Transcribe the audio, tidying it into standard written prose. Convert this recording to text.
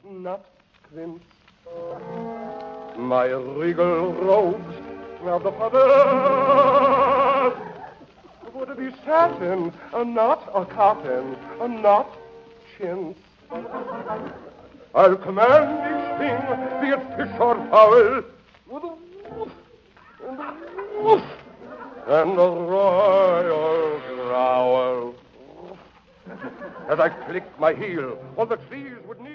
not quince. My regal robes of the feathers would be satin, not a cotton, not chintz. I'll command each thing, be it fish or fowl, with a woof and a woof and a royal growl. As I clicked my heel, all the trees would kneel.